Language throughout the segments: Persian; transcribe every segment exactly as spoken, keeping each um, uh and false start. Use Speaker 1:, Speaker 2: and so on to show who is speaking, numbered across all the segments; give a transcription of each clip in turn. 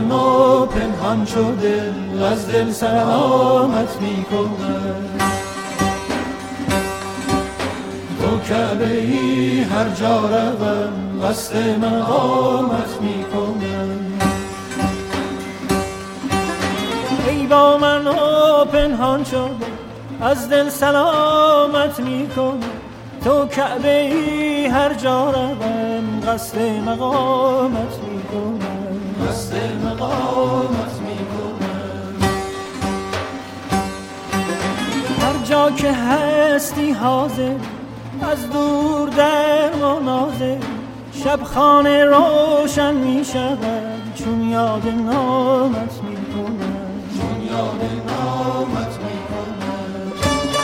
Speaker 1: من و پنهان شده از دل سلامت میکنم. تو کعبه ای هر جا روم قصد مقامت میکنم.
Speaker 2: ای با من و پنهان شده از دل سلامت میکنم. تو کعبه ای هر جا روم قصد مقامت میکنم.
Speaker 1: قصد مقامت میکنم.
Speaker 2: هر جا که هستی حاضر از دور در مناظر شب خانه روشن می شود چون یاد نامت می کنم.
Speaker 1: چون یاد نامت می کنم.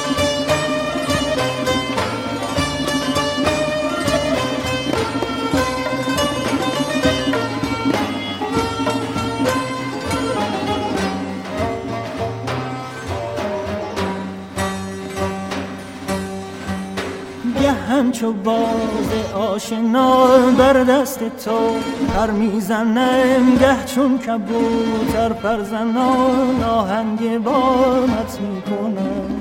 Speaker 2: گه همچو باز آشنا بر دست تو پر میزنم، گه چون کبوتر پرزنان آهنگ بامت میکنم.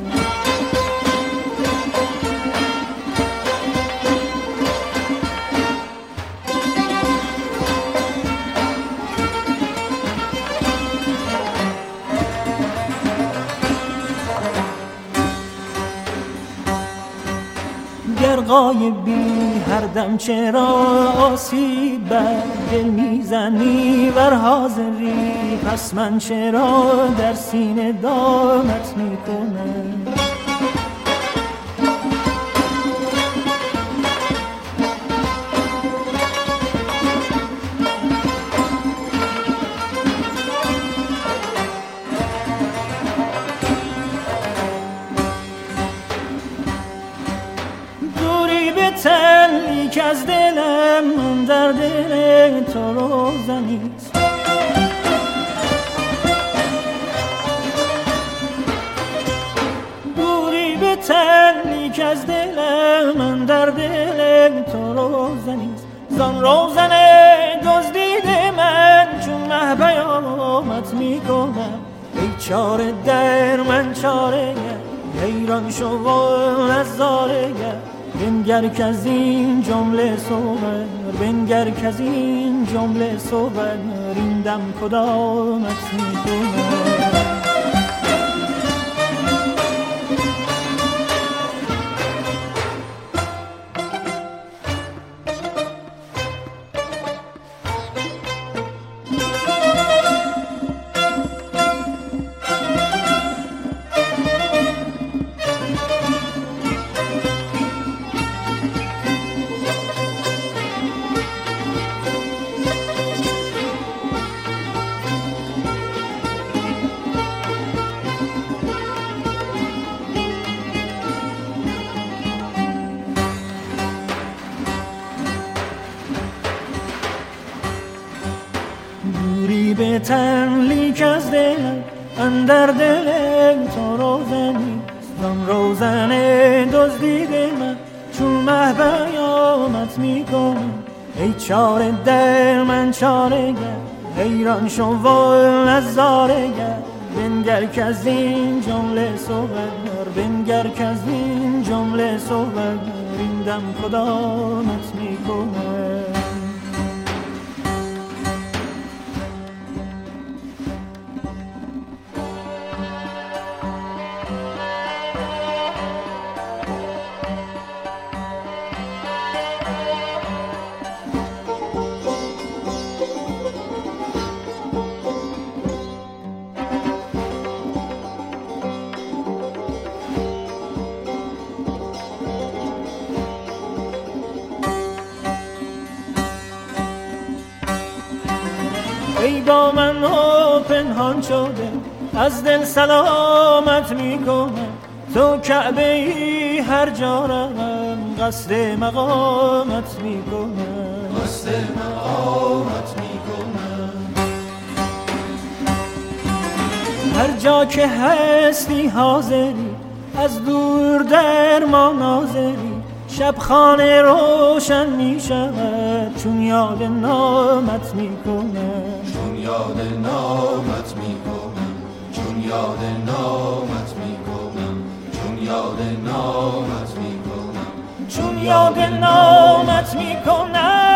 Speaker 2: گر غایبی هر دم چرا آسیب بر دل میزنی، ور حاضری پس من چرا در سینه دامت میکنم. تنی که از دلم در دل تو روزنیست. دوری به تنی که از دلم در دل تو روزنیست. زان روزن دزدیده من چون مه پیامت میکنم. ای چاره در من چاره گر حیران شو و نظاره گر. بنگر که از این جمله صور بنگر که از این جمله صور این دم کدامت میکنم. دوری به تن لیک از دلم اندر دل تو روزنیست. زان روزن دزدیده من چون مه پیامت میکنم. ای چاره در من چاره گر حیران شو و نظاره گر. بنگر که از این جمله صور بنگر که از این جمله صور این دم کدامت میکنم. ای با من و پنهان شده از دل سلامت میکنم. تو کعبه ای هر جا روم قصد مقامت میکنم.
Speaker 1: قصد مقامت میکنم.
Speaker 2: هر جا که هستی حاضری از دور در ما ناظری. شب خانه روشن می شود چون یاد نامت می کنم.
Speaker 1: یاد نامت میکنم، چون یاد نامت میکنم، چون یاد نامت میکنم،
Speaker 2: چون یاد نامت میکنم.